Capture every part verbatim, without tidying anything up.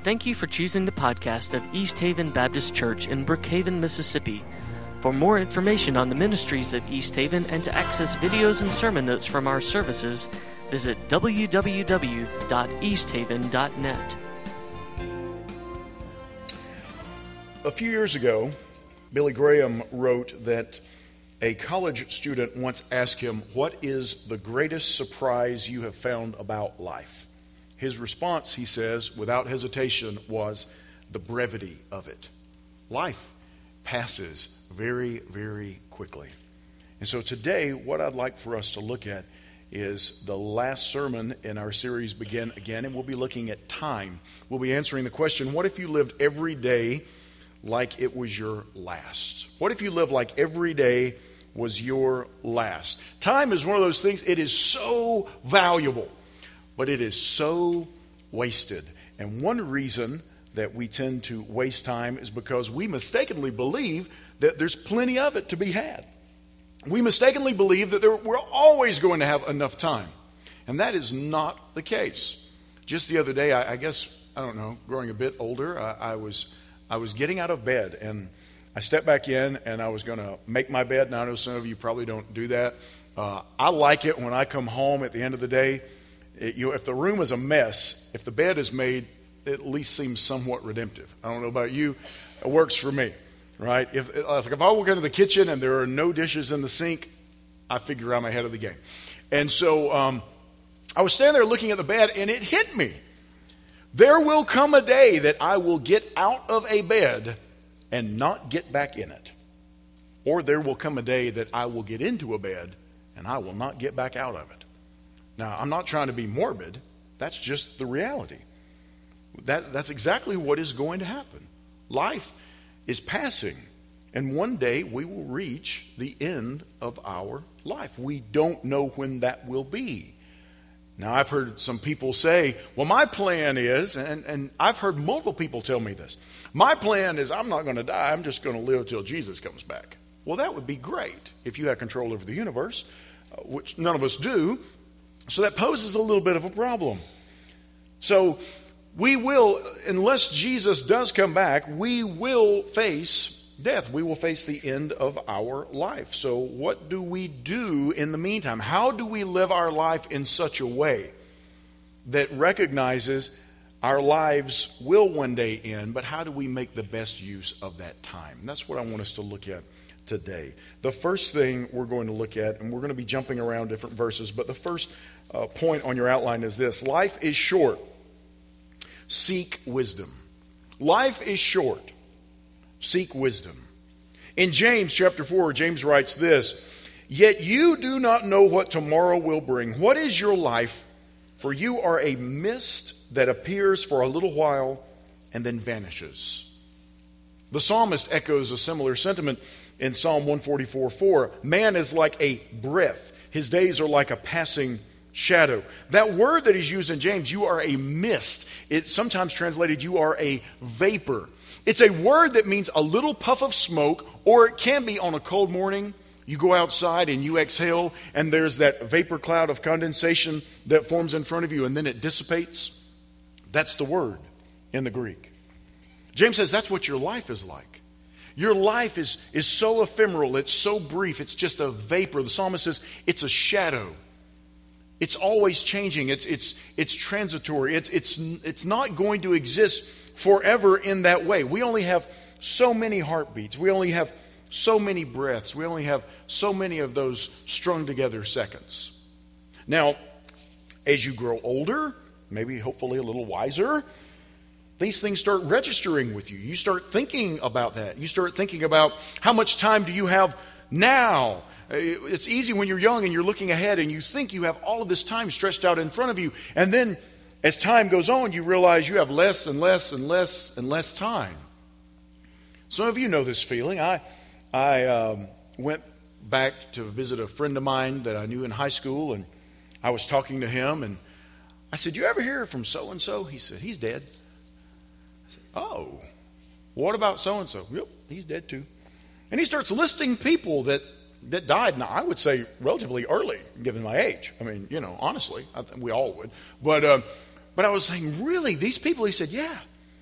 Thank you for choosing the podcast of East Haven Baptist Church in Brookhaven, Mississippi. For more information on the ministries of East Haven and to access videos and sermon notes from our services, visit w w w dot east haven dot net. A few years ago, Billy Graham wrote that a college student once asked him, "What is the greatest surprise you have found about life?" His response, he says, without hesitation, was the brevity of it. Life passes very, very quickly. And so today, what I'd like for us to look at is the last sermon in our series, Begin Again, and we'll be looking at time. We'll be answering the question, what if you lived every day like it was your last? What if you lived like every day was your last? Time is one of those things, it is so valuable, but it is so wasted. And one reason that we tend to waste time is because we mistakenly believe that there's plenty of it to be had. We mistakenly believe that there, we're always going to have enough time. And that is not the case. Just the other day, I, I guess, I don't know, growing a bit older, I, I was I was getting out of bed, and I stepped back in, and I was going to make my bed. Now, I know some of you probably don't do that. Uh, I like it when I come home at the end of the day. It, you know, if the room is a mess, if the bed is made, it at least seems somewhat redemptive. I don't know about you. It works for me, right? If, if, if I walk into the kitchen and there are no dishes in the sink, I figure I'm ahead of the game. And so um, I was standing there looking at the bed, and it hit me. There will come a day that I will get out of a bed and not get back in it. Or there will come a day that I will get into a bed and I will not get back out of it. Now, I'm not trying to be morbid. That's just the reality. That, that's exactly what is going to happen. Life is passing, and one day we will reach the end of our life. We don't know when that will be. Now, I've heard some people say, well, my plan is, and, and I've heard multiple people tell me this, my plan is I'm not going to die, I'm just going to live till Jesus comes back. Well, that would be great if you had control over the universe, uh, which none of us do. So that poses a little bit of a problem. So we will, unless Jesus does come back, we will face death. We will face the end of our life. So what do we do in the meantime? How do we live our life in such a way that recognizes our lives will one day end, but how do we make the best use of that time? And that's what I want us to look at today. The first thing we're going to look at, and we're going to be jumping around different verses, but the first uh, point on your outline is this: life is short. Seek wisdom. Life is short. Seek wisdom. In James chapter four, James writes this: "Yet you do not know what tomorrow will bring. What is your life? For you are a mist that appears for a little while and then vanishes." The psalmist echoes a similar sentiment in Psalm one forty-four four. Man is like a breath. His days are like a passing shadow. That word that he's used in James, you are a mist. It's sometimes translated, you are a vapor. It's a word that means a little puff of smoke, or it can be on a cold morning. You go outside and you exhale, and there's that vapor cloud of condensation that forms in front of you, and then it dissipates. That's the word in the Greek. James says that's what your life is like. Your life is, is so ephemeral, it's so brief, it's just a vapor. The psalmist says it's a shadow. It's always changing. It's it's it's transitory. It's it's it's not going to exist forever in that way. We only have so many heartbeats. We only have so many breaths. We only have so many of those strung together seconds. Now, as you grow older, maybe hopefully a little wiser, these things start registering with you. You start thinking about that. You start thinking about how much time do you have now? It's easy when you're young and you're looking ahead and you think you have all of this time stretched out in front of you. And then as time goes on, you realize you have less and less and less and less time. Some of you know this feeling. I I um, went back to visit a friend of mine that I knew in high school, and I was talking to him, and I said, "You ever hear from so-and-so?" He said, "He's dead." I said, "Oh, what about so-and-so?" "Yep, he's dead too." And he starts listing people that that died, now I would say relatively early, given my age. I mean, you know, honestly, I think we all would. But uh, but I was saying, really, these people? He said, yeah,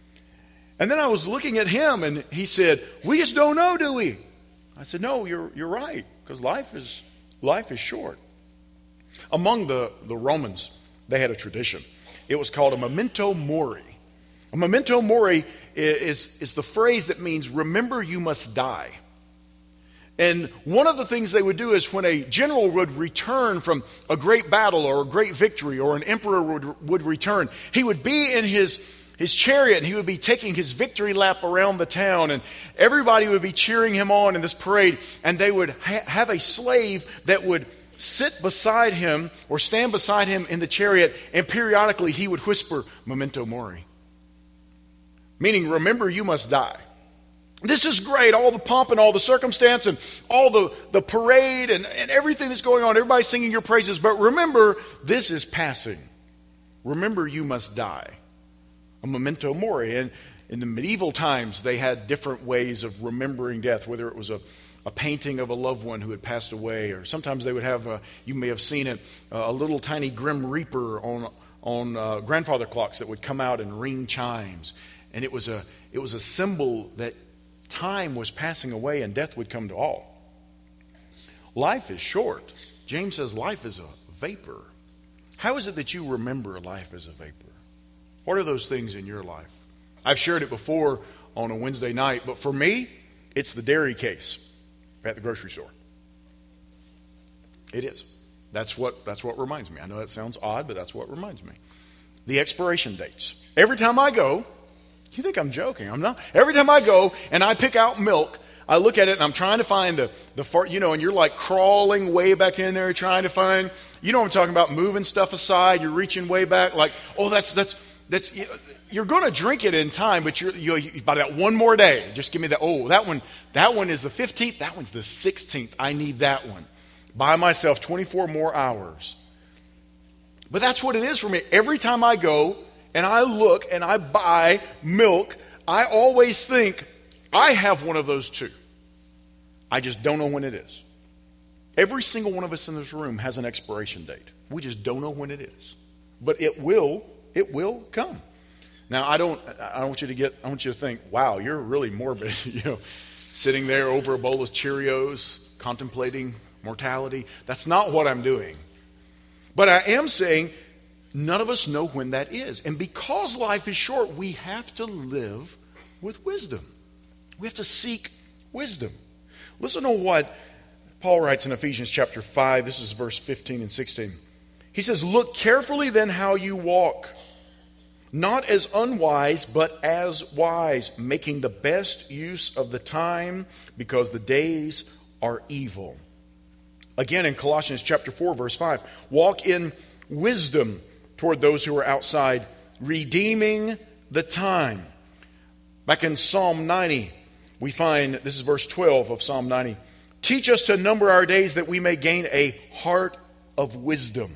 And then I was looking at him, and he said, we just don't know, do we? I said, no, you're you're right, because life is life is short. Among the, the Romans, they had a tradition. It was called a memento mori. A memento mori is, is the phrase that means remember you must die. And one of the things they would do is when a general would return from a great battle or a great victory, or an emperor would, would return, he would be in his, his chariot and he would be taking his victory lap around the town, and everybody would be cheering him on in this parade, and they would ha- have a slave that would sit beside him or stand beside him in the chariot, and periodically he would whisper, memento mori. Meaning, remember you must die. This is great, all the pomp and all the circumstance and all the, the parade and, and everything that's going on. Everybody's singing your praises, but remember, this is passing. Remember, you must die. A memento mori. And in the medieval times, they had different ways of remembering death, whether it was a, a painting of a loved one who had passed away, or sometimes they would have, a, you may have seen it, a little tiny Grim Reaper on, on uh, grandfather clocks that would come out and ring chimes. And it was a it was a symbol that time was passing away and death would come to all. Life is short. James says life is a vapor. How is it that you remember life as a vapor? What are those things in your life? I've shared it before on a Wednesday night, but for me, it's the dairy case at the grocery store. It is. That's what that's what reminds me. I know that sounds odd, but that's what reminds me. The expiration dates. Every time I go, you think I'm joking. I'm not. Every time I go and I pick out milk, I look at it and I'm trying to find the, the fart, you know, and you're like crawling way back in there trying to find, you know what I'm talking about, moving stuff aside. You're reaching way back like, oh, that's, that's, that's, you're going to drink it in time, but you're, you by that one more day, just give me that, oh, that one, that one is the fifteenth, that one's the sixteenth. I need that one. Buy myself twenty-four more hours. But that's what it is for me. Every time I go, and I look and I buy milk, I always think, I have one of those too. I just don't know when it is. Every single one of us in this room has an expiration date. We just don't know when it is. But it will, it will come. Now, I don't I don't want you to get, I want you to think, wow, you're really morbid, you know, sitting there over a bowl of Cheerios, contemplating mortality. That's not what I'm doing. But I am saying, none of us know when that is. And because life is short, we have to live with wisdom. We have to seek wisdom. Listen to what Paul writes in Ephesians chapter five. This is verse fifteen and sixteen. He says, look carefully then how you walk, not as unwise, but as wise, making the best use of the time, because the days are evil. Again, in Colossians chapter four, verse five, walk in wisdom toward those who are outside, redeeming the time. Back in Psalm ninety, we find, this is verse twelve of Psalm ninety, teach us to number our days that we may gain a heart of wisdom.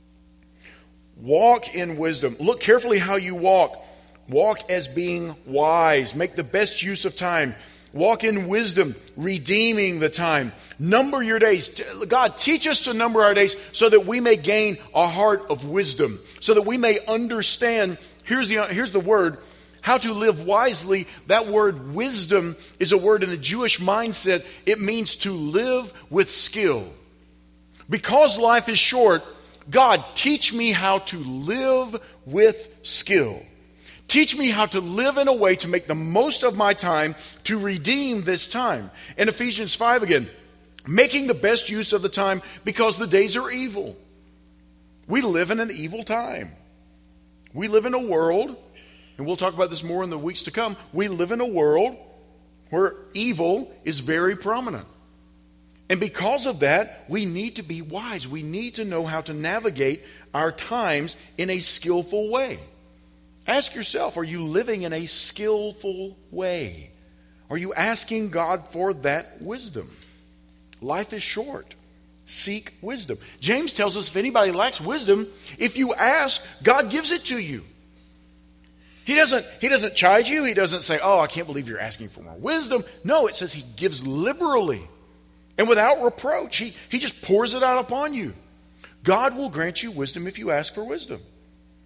Walk in wisdom. Look carefully how you walk. Walk as being wise. Make the best use of time. Walk in wisdom, redeeming the time. Number your days. God, teach us to number our days so that we may gain a heart of wisdom, so that we may understand, here's the, here's the word, how to live wisely. That word wisdom is a word in the Jewish mindset. It means to live with skill. Because life is short, God, teach me how to live with skill. Teach me how to live in a way to make the most of my time, to redeem this time. In Ephesians five again, making the best use of the time because the days are evil. We live in an evil time. We live in a world, and we'll talk about this more in the weeks to come, we live in a world where evil is very prominent. And because of that, we need to be wise. We need to know how to navigate our times in a skillful way. Ask yourself, are you living in a skillful way? Are you asking God for that wisdom? Life is short. Seek wisdom. James tells us if anybody lacks wisdom, if you ask, God gives it to you. He doesn't, he doesn't chide you. He doesn't say, oh, I can't believe you're asking for more wisdom. No, it says he gives liberally and without reproach. He, he just pours it out upon you. God will grant you wisdom if you ask for wisdom.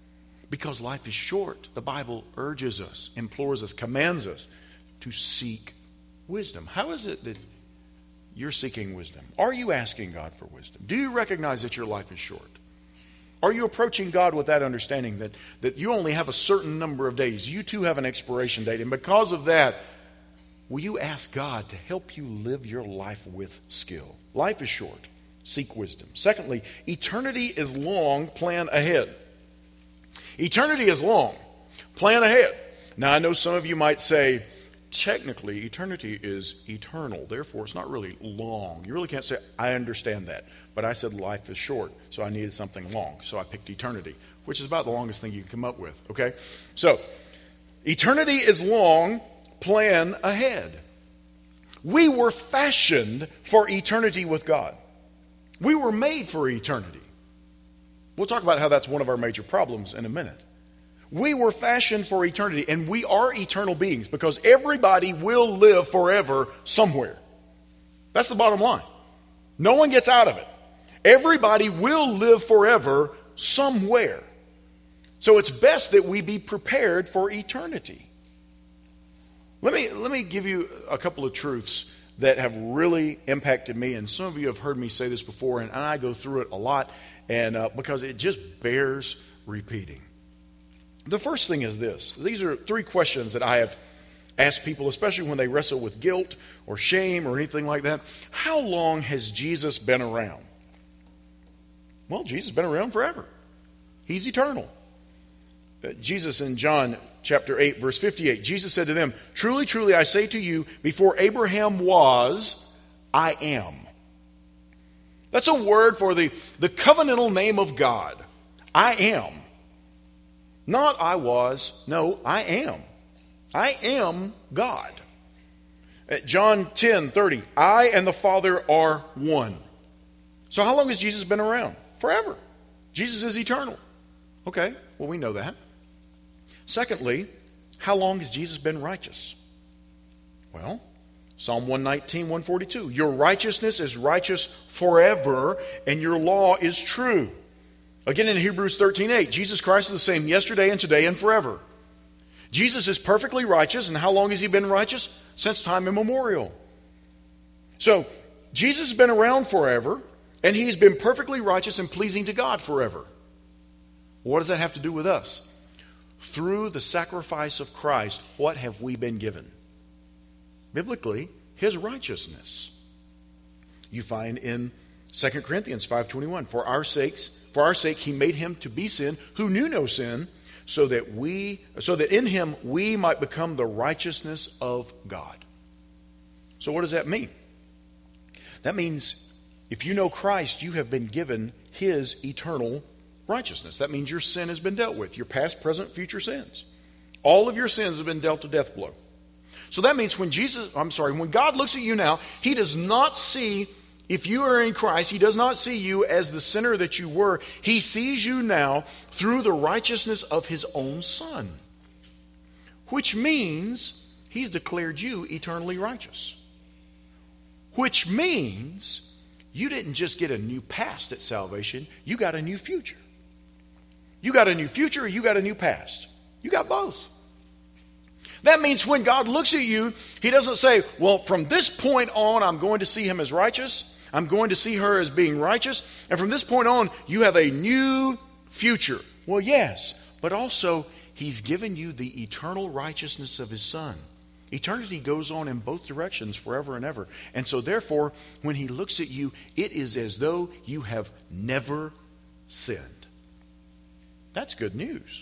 Because life is short. The Bible urges us, implores us, commands us to seek wisdom. How is it that you're seeking wisdom? Are you asking God for wisdom? Do you recognize that your life is short? Are you approaching God with that understanding that, that you only have a certain number of days? You too have an expiration date. And because of that, will you ask God to help you live your life with skill? Life is short. Seek wisdom. Secondly, eternity is long. Plan ahead. Eternity is long. Plan ahead. Now, I know some of you might say, technically, eternity is eternal. Therefore, it's not really long. You really can't say, I understand that. But I said life is short, so I needed something long. So I picked eternity, which is about the longest thing you can come up with. Okay? So, eternity is long. Plan ahead. We were fashioned for eternity with God. We were made for eternity. We'll talk about how that's one of our major problems in a minute. We were fashioned for eternity, and we are eternal beings because everybody will live forever somewhere. That's the bottom line. No one gets out of it. Everybody will live forever somewhere. So it's best that we be prepared for eternity. Let me, let me give you a couple of truths that have really impacted me, and some of you have heard me say this before, and I go through it a lot, and uh, because it just bears repeating. The first thing is this. These are three questions that I have asked people, especially when they wrestle with guilt or shame or anything like that. How long has Jesus been around? Well, Jesus has been around forever. He's eternal. Uh, Jesus in John chapter eight, verse fifty-eight, Jesus said to them, "Truly, truly, I say to you, before Abraham was, I am." That's a word for the, the covenantal name of God. I am. Not I was. No, I am. I am God. At John ten thirty, I and the Father are one. So how long has Jesus been around? Forever. Jesus is eternal. Okay, well, we know that. Secondly, how long has Jesus been righteous? Well, Psalm one nineteen, one forty-two. Your righteousness is righteous forever, and your law is true. Again, in Hebrews thirteen eight, Jesus Christ is the same yesterday and today and forever. Jesus is perfectly righteous, and how long has he been righteous? Since time immemorial. So, Jesus has been around forever, and he's been perfectly righteous and pleasing to God forever. What does that have to do with us? Through the sacrifice of Christ, what have we been given? Biblically, his righteousness. You find in Second Corinthians five twenty-one, for our sakes, for our sake he made him to be sin who knew no sin, so that we so that in him we might become the righteousness of God. So what does that mean? That means if you know Christ, you have been given his eternal righteousness. That means your sin has been dealt with, your past, present, future sins. All of your sins have been dealt a death blow. So that means when Jesus, I'm sorry, when God looks at you now, he does not see, if you are in Christ, he does not see you as the sinner that you were. He sees you now through the righteousness of his own Son, which means he's declared you eternally righteous. Which means you didn't just get a new past at salvation, you got a new future. You got a new future or you got a new past. You got both. That means when God looks at you, he doesn't say, well, from this point on, I'm going to see him as righteous. I'm going to see her as being righteous. And from this point on, you have a new future. Well, yes, but also he's given you the eternal righteousness of his Son. Eternity goes on in both directions forever and ever. And so therefore, when he looks at you, it is as though you have never sinned. That's good news.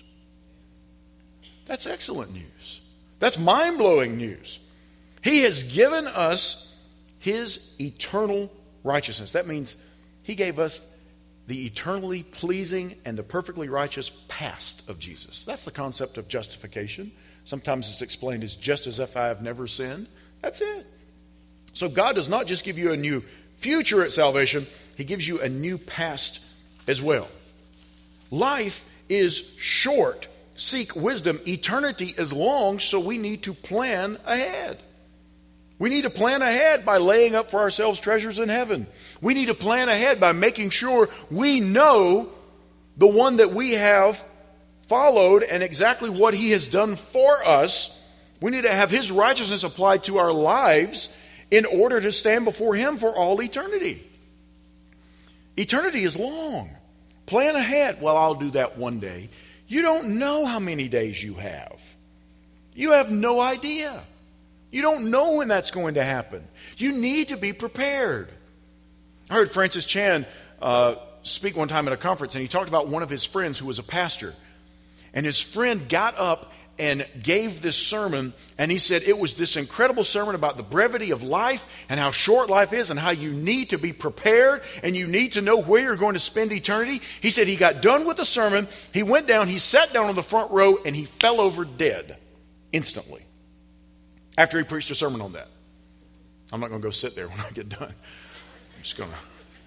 That's excellent news. That's mind-blowing news. He has given us his eternal righteousness. That means he gave us the eternally pleasing and the perfectly righteous past of Jesus. That's the concept of justification. Sometimes it's explained as just as if I have never sinned. That's it. So God does not just give you a new future at salvation, he gives you a new past as well. Life is short. Seek wisdom. Eternity is long, so we need to plan ahead. We need to plan ahead by laying up for ourselves treasures in heaven. We need to plan ahead by making sure we know the one that we have followed and exactly what he has done for us. We need to have his righteousness applied to our lives in order to stand before him for all eternity. Eternity is long. Plan ahead. Well, I'll do that one day. You don't know how many days you have. You have no idea. You don't know when that's going to happen. You need to be prepared. I heard Francis Chan uh, speak one time at a conference, and he talked about one of his friends who was a pastor. And his friend got up and gave this sermon, and he said it was this incredible sermon about the brevity of life and how short life is and how you need to be prepared and you need to know where you're going to spend eternity. He said he got done with the sermon, he went down, he sat down on the front row, and he fell over dead instantly after he preached a sermon on that. I'm not going to go sit there when I get done. I'm just going to...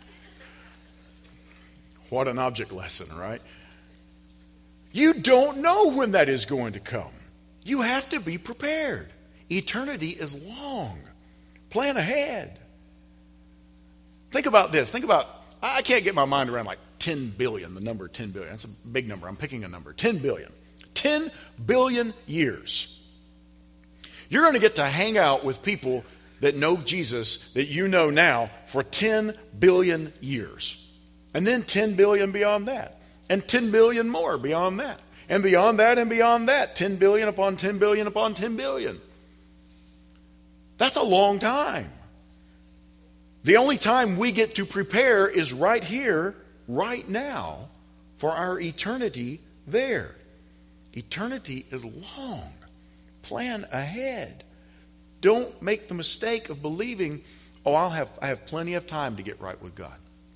What an object lesson, right? You don't know when that is going to come. You have to be prepared. Eternity is long. Plan ahead. Think about this. Think about, I can't get my mind around like ten billion, the number ten billion. That's a big number. I'm picking a number. ten billion. ten billion years. You're going to get to hang out with people that know Jesus, that you know now, for ten billion years. And then ten billion beyond that. And ten billion more beyond that. And beyond that and beyond that. ten billion upon ten billion upon ten billion. That's a long time. The only time we get to prepare is right here, right now, for our eternity there. Eternity is long. Plan ahead. Don't make the mistake of believing, oh, I'll have, I have plenty of time to get right with God.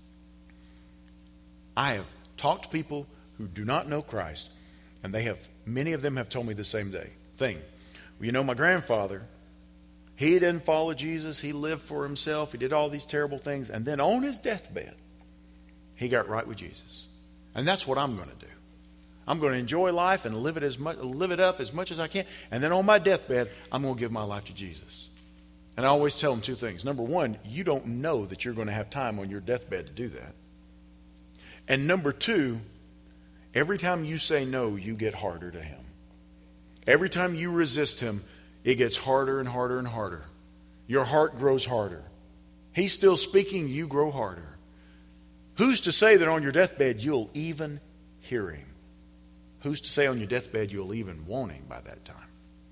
I have talked to people who do not know Christ, and they have, many of them have told me the same day thing. Well, you know, my grandfather, he didn't follow Jesus. He lived for himself. He did all these terrible things. And then on his deathbed, he got right with Jesus. And that's what I'm going to do. I'm going to enjoy life and live it as much, live it up as much as I can. And then on my deathbed, I'm going to give my life to Jesus. And I always tell them two things. Number one, you don't know that you're going to have time on your deathbed to do that. And number two, every time you say no, you get harder to him. Every time you resist him, it gets harder and harder and harder. Your heart grows harder. He's still speaking, you grow harder. Who's to say that on your deathbed you'll even hear him? Who's to say on your deathbed you'll even want him by that time?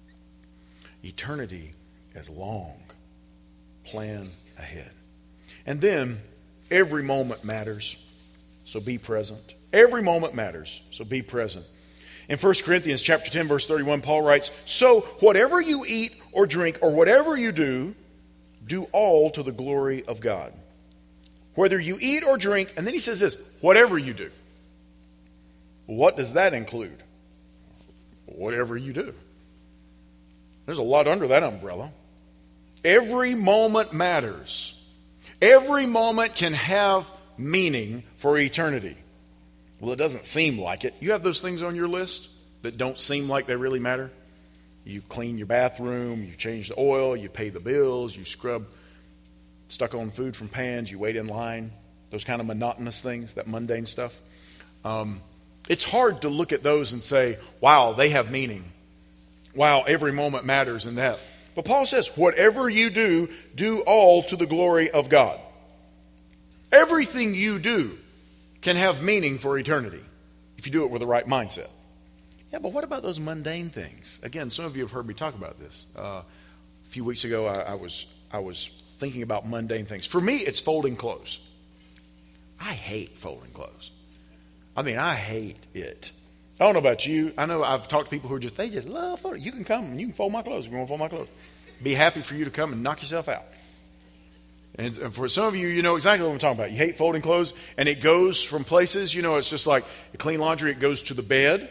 Eternity is long. Plan ahead. And then, every moment matters. So be present. Every moment matters. So be present. In First Corinthians chapter ten, verse thirty-one, Paul writes, so whatever you eat or drink or whatever you do, do all to the glory of God. Whether you eat or drink, and then he says this, whatever you do. What does that include? Whatever you do. There's a lot under that umbrella. Every moment matters. Every moment can have meaning for eternity. Well, it doesn't seem like it. You have those things on your list that don't seem like they really matter. You clean your bathroom, you change the oil, you pay the bills, you scrub stuck on food from pans, you wait in line, those kind of monotonous things, that mundane stuff. Um, it's hard to look at those and say, wow, they have meaning. Wow, every moment matters in that. But Paul says, whatever you do, do all to the glory of God. Everything you do can have meaning for eternity if you do it with the right mindset. Yeah, but what about those mundane things? Again, some of you have heard me talk about this. Uh, a few weeks ago, I, I was I was thinking about mundane things. For me, it's folding clothes. I hate folding clothes. I mean, I hate it. I don't know about you. I know I've talked to people who are just, they just love folding. You can come and you can fold my clothes if you want to fold my clothes. Be happy for you to come and knock yourself out. And for some of you, you know exactly what I'm talking about. You hate folding clothes, and it goes from places, you know, it's just like clean laundry, it goes to the bed.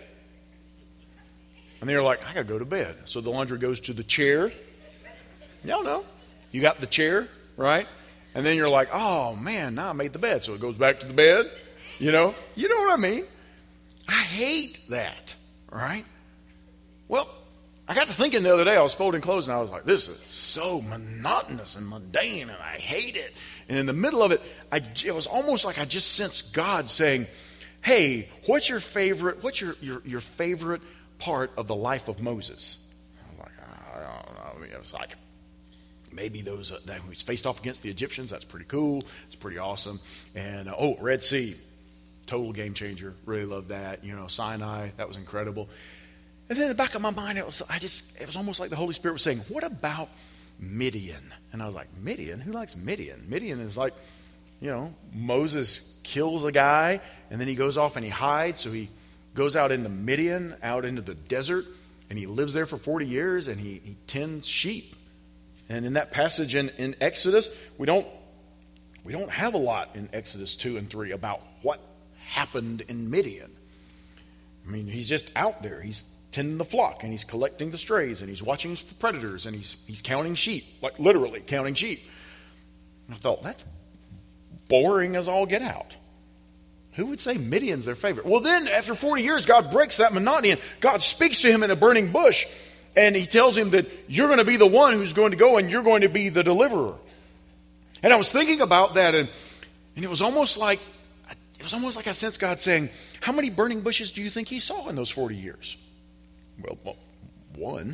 And then you're like, I got to go to bed. So the laundry goes to the chair. No, no. You got the chair, right? And then you're like, oh, man, now I made the bed. So it goes back to the bed, you know. You know what I mean? I hate that, right? Well, I got to thinking the other day, I was folding clothes, and I was like, this is so monotonous and mundane, and I hate it. And in the middle of it, I, it was almost like I just sensed God saying, hey, what's your favorite, what's your, your, your favorite part of the life of Moses? I'm like, I don't know. I mean, it was like, maybe those uh, that was faced off against the Egyptians. That's pretty cool. It's pretty awesome. And uh, oh, Red Sea, total game changer. Really loved that. You know, Sinai, that was incredible. And then in the back of my mind, it was I just it was almost like the Holy Spirit was saying, "What about Midian?" And I was like, "Midian? Who likes Midian?" Midian is like, you know, Moses kills a guy, and then he goes off and he hides. So he goes out into Midian, out into the desert, and he lives there for forty years, and he, he tends sheep. And in that passage in, in Exodus, we don't we don't have a lot in Exodus two and three about what happened in Midian. I mean, he's just out there. He's tending the flock, and he's collecting the strays, and he's watching for predators, and he's he's counting sheep, like literally counting sheep. And I thought, that's boring as all get out. Who would say Midian's their favorite? Well, then after forty years, God breaks that monotony, and God speaks to him in a burning bush, and he tells him that you're going to be the one who's going to go, and you're going to be the deliverer. And I was thinking about that, and, and it was almost like it was almost like I sensed God saying, how many burning bushes do you think he saw in those forty years? Well, one.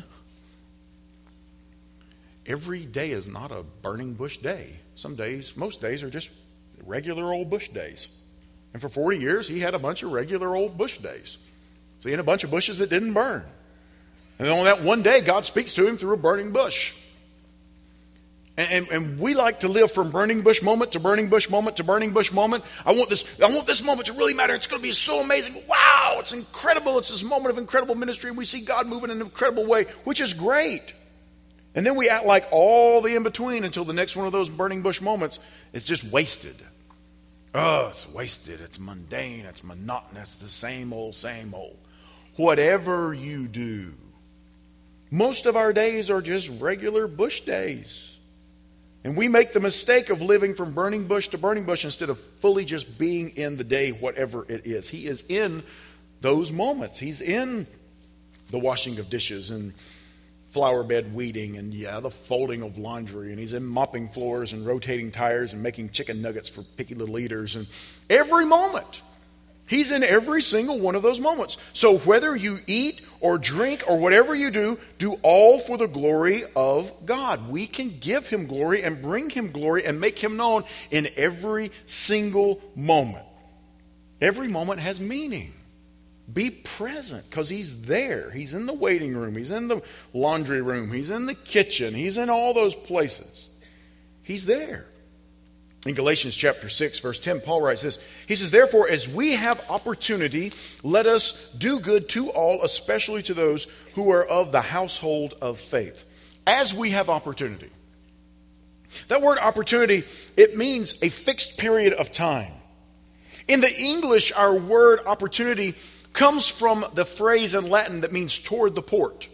Every day is not a burning bush day. Some days, most days are just regular old bush days. And for forty years, he had a bunch of regular old bush days. So he had a bunch of bushes that didn't burn. And then on that one day, God speaks to him through a burning bush. And, and, and we like to live from burning bush moment to burning bush moment to burning bush moment. I want this, I want this moment to really matter. It's going to be so amazing. Wow, it's incredible. It's this moment of incredible ministry, and we see God moving in an incredible way, which is great. And then we act like all the in-between until the next one of those burning bush moments is just wasted. Oh, it's wasted. It's mundane. It's monotonous. It's the same old, same old. Whatever you do, most of our days are just regular bush days. And we make the mistake of living from burning bush to burning bush instead of fully just being in the day, whatever it is. He is in those moments. He's in the washing of dishes and flower bed weeding and, yeah, the folding of laundry. And he's in mopping floors and rotating tires and making chicken nuggets for picky little eaters. And every moment, he's in every single one of those moments. So whether you eat or drink or whatever you do, do all for the glory of God. We can give him glory and bring him glory and make him known in every single moment. Every moment has meaning. Be present because he's there. He's in the waiting room. He's in the laundry room. He's in the kitchen. He's in all those places. He's there. In Galatians chapter six, verse ten, Paul writes this. He says, therefore, as we have opportunity, let us do good to all, especially to those who are of the household of faith. As we have opportunity. That word opportunity, it means a fixed period of time. In the English, our word opportunity comes from the phrase in Latin that means toward the port.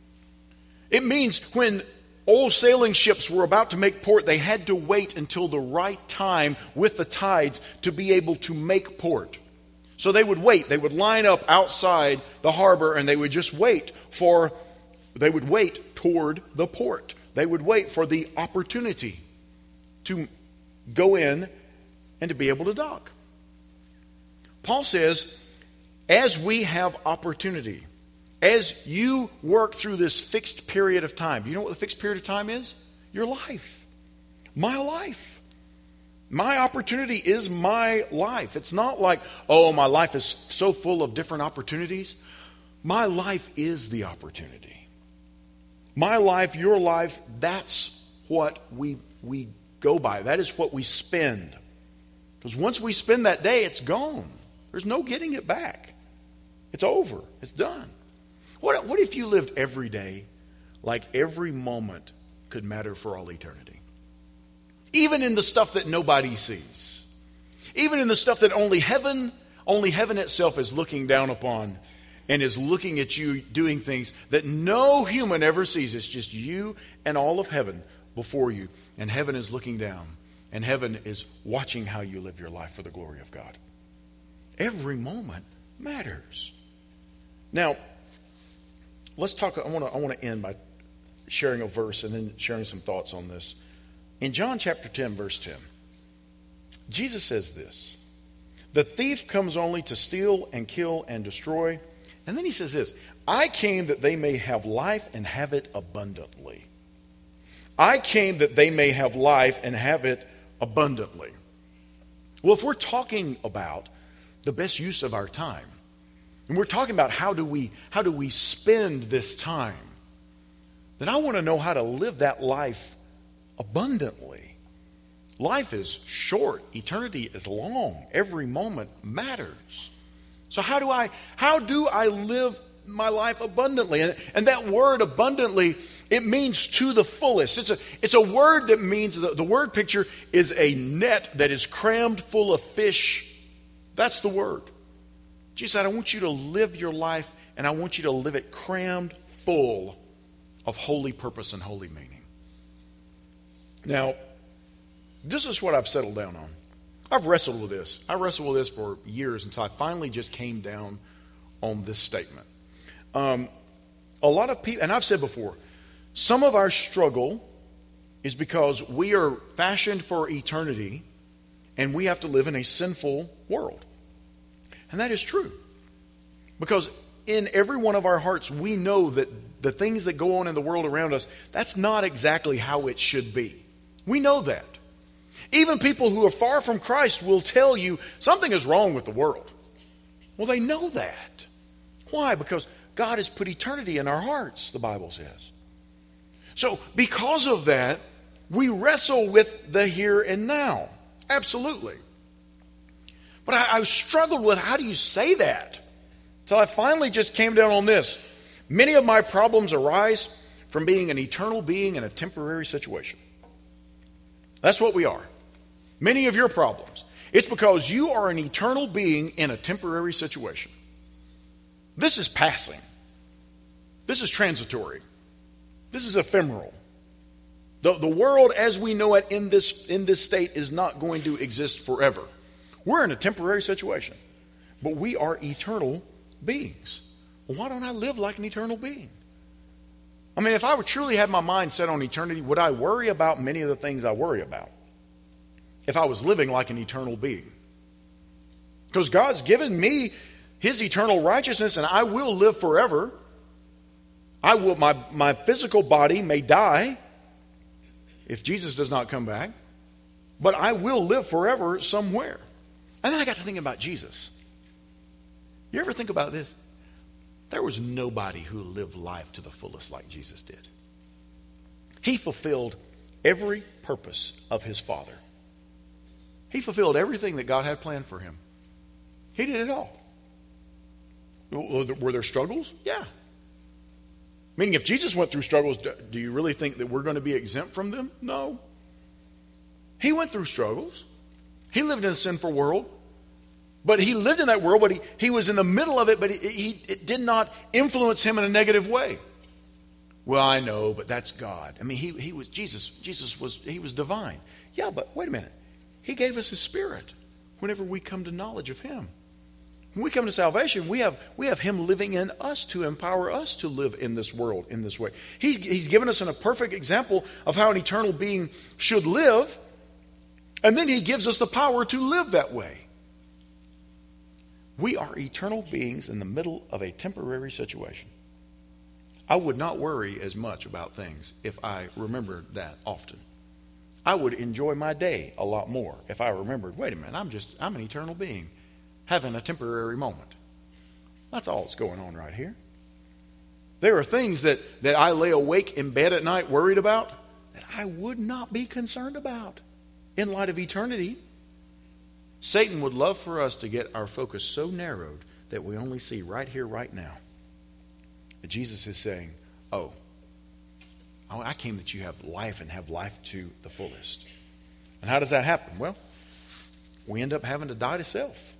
It means when old sailing ships were about to make port, they had to wait until the right time with the tides to be able to make port. So they would wait. They would line up outside the harbor and they would just wait for, they would wait toward the port. They would wait for the opportunity to go in and to be able to dock. Paul says, as we have opportunity, as you work through this fixed period of time, do you know what the fixed period of time is? Your life. My life. My opportunity is my life. It's not like, oh, my life is so full of different opportunities. My life is the opportunity. My life, your life, that's what we, we go by. That is what we spend. Because once we spend that day, it's gone. There's no getting it back. It's over. It's done. What, what if you lived every day like every moment could matter for all eternity? Even in the stuff that nobody sees. Even in the stuff that only heaven, only heaven itself is looking down upon and is looking at you doing things that no human ever sees. It's just you and all of heaven before you. And heaven is looking down. And heaven is watching how you live your life for the glory of God. Every moment matters. Now, let's talk. I want to I want to end by sharing a verse and then sharing some thoughts on this. In John chapter ten, verse ten, Jesus says this. The thief comes only to steal and kill and destroy. And then he says this, I came that they may have life and have it abundantly. I came that they may have life and have it abundantly. Well, if we're talking about the best use of our time, and we're talking about how do we how do we spend this time, then I want to know how to live that life abundantly. Life is short, eternity is long. Every moment matters. So how do I how do I live my life abundantly? And, and that word abundantly, it means to the fullest. It's a it's a word that means the, the word picture is a net that is crammed full of fish. That's the word. Jesus said, I want you to live your life, and I want you to live it crammed full of holy purpose and holy meaning. Now, this is what I've settled down on. I've wrestled with this. I wrestled with this for years until I finally just came down on this statement. Um, a lot of people, and I've said before, some of our struggle is because we are fashioned for eternity and we have to live in a sinful world. And that is true. Because in every one of our hearts, we know that the things that go on in the world around us, that's not exactly how it should be. We know that. Even people who are far from Christ will tell you something is wrong with the world. Well, they know that. Why? Because God has put eternity in our hearts, the Bible says. So because of that, we wrestle with the here and now. Absolutely. But I, I struggled with how do you say that? Till I finally just came down on this. Many of my problems arise from being an eternal being in a temporary situation. That's what we are. Many of your problems. It's because you are an eternal being in a temporary situation. This is passing. This is transitory. This is ephemeral. The, the world as we know it in this, in this state is not going to exist forever. We're in a temporary situation, but we are eternal beings. Well, why don't I live like an eternal being? I mean, if I would truly had my mind set on eternity, would I worry about many of the things I worry about if I was living like an eternal being? Because God's given me His eternal righteousness, and I will live forever. I will. My, my physical body may die if Jesus does not come back, but I will live forever somewhere. And then I got to thinking about Jesus. You ever think about this? There was nobody who lived life to the fullest like Jesus did. He fulfilled every purpose of His Father. He fulfilled everything that God had planned for Him. He did it all. Were there struggles? Yeah. Meaning if Jesus went through struggles, do you really think that we're going to be exempt from them? No. He went through struggles. He lived in a sinful world. But he lived in that world, but he, he was in the middle of it, but he, he, it did not influence him in a negative way. Well, I know, but that's God. I mean, he, he was, Jesus, Jesus was, he was divine. Yeah, but wait a minute. He gave us His Spirit whenever we come to knowledge of Him. When we come to salvation, we have, we have Him living in us to empower us to live in this world in this way. He, he's given us an, a perfect example of how an eternal being should live, and then He gives us the power to live that way. We are eternal beings in the middle of a temporary situation. I would not worry as much about things if I remembered that often. I would enjoy my day a lot more if I remembered, wait a minute, I'm just, I'm an eternal being having a temporary moment. That's all that's going on right here. There are things that, that I lay awake in bed at night worried about that I would not be concerned about in light of eternity. Satan would love for us to get our focus so narrowed that we only see right here, right now. And Jesus is saying, oh, oh, I came that you have life and have life to the fullest. And how does that happen? Well, we end up having to die to self.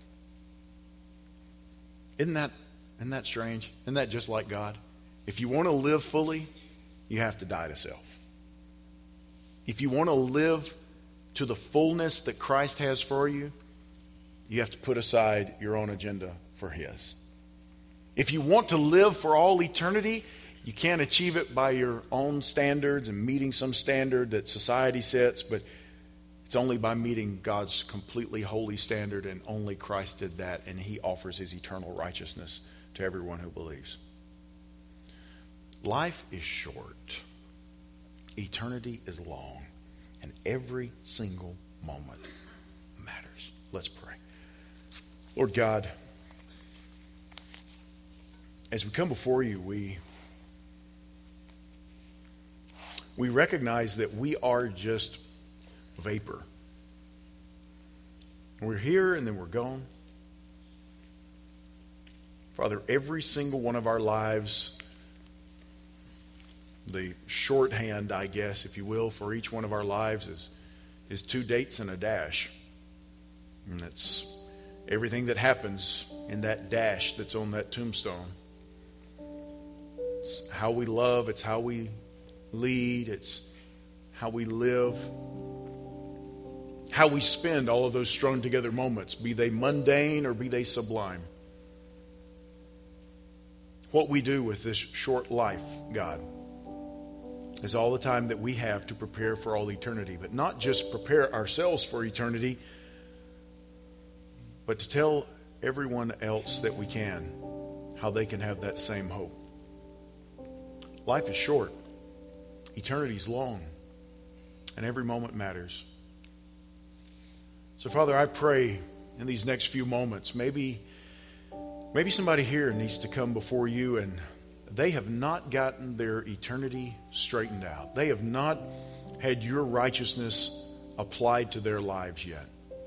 Isn't that, isn't that strange? Isn't that just like God? If you want to live fully, you have to die to self. If you want to live to the fullness that Christ has for you, you have to put aside your own agenda for His. If you want to live for all eternity, you can't achieve it by your own standards and meeting some standard that society sets, but It's only by meeting God's completely holy standard, and only Christ did that, and he offers his eternal righteousness to everyone who believes. Life is short. Eternity is long. And every single moment matters. Let's pray. Lord God, as we come before you, we, we recognize that we are just vapor. We're here and then we're gone. Father, every single one of our lives, the shorthand, I guess, if you will, for each one of our lives is, is two dates and a dash. And it's everything that happens in that dash that's on that tombstone. It's how we love, it's how we lead, it's how we live, how we spend all of those strung together moments, be they mundane or be they sublime. What we do with this short life, God, is all the time that we have to prepare for all eternity. But not just prepare ourselves for eternity, but to tell everyone else that we can how they can have that same hope. Life is short. Eternity is long. And every moment matters. So, Father, I pray in these next few moments, maybe, maybe somebody here needs to come before you and they have not gotten their eternity straightened out. They have not had your righteousness applied to their lives yet.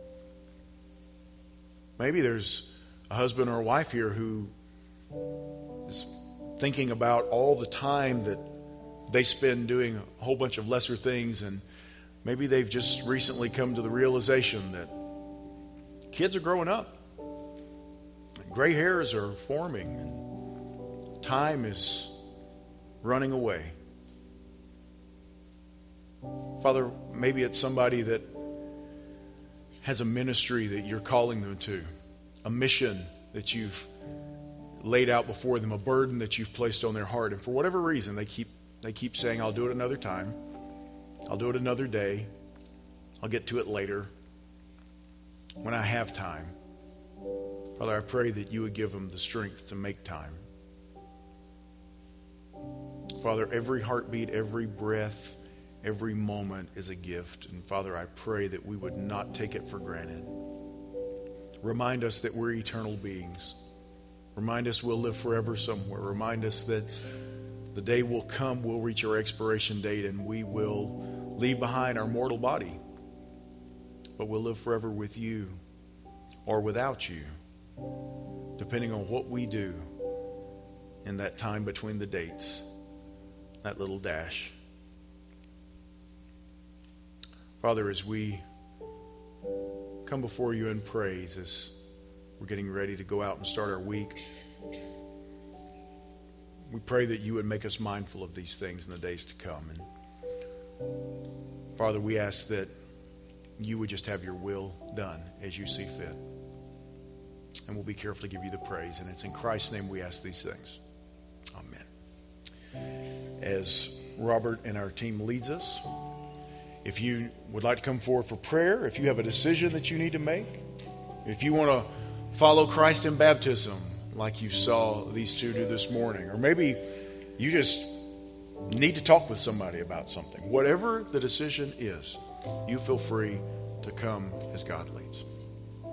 Maybe there's a husband or a wife here who is thinking about all the time that they spend doing a whole bunch of lesser things, and maybe they've just recently come to the realization that kids are growing up. Gray hairs are forming, and time is running away. Father, maybe it's somebody that has a ministry that you're calling them to, a mission that you've laid out before them, a burden that you've placed on their heart. And for whatever reason, they keep they keep saying, I'll do it another time. I'll do it another day. I'll get to it later when I have time. Father, I pray that you would give them the strength to make time. Father, every heartbeat, every breath, every moment is a gift. And Father, I pray that we would not take it for granted. Remind us that we're eternal beings. Remind us we'll live forever somewhere. Remind us that the day will come, we'll reach our expiration date, and we will leave behind our mortal body. But we'll live forever with you or without you, depending on what we do in that time between the dates, that little dash. Father, as we come before you in praise, as we're getting ready to go out and start our week, we pray that you would make us mindful of these things in the days to come. And Father, we ask that you would just have your will done as you see fit. And we'll be careful to give you the praise. And it's in Christ's name we ask these things. Amen. As Robert and our team leads us, if you would like to come forward for prayer, if you have a decision that you need to make, if you want to follow Christ in baptism like you saw these two do this morning, or maybe you just need to talk with somebody about something, whatever the decision is, you feel free to come as God leads.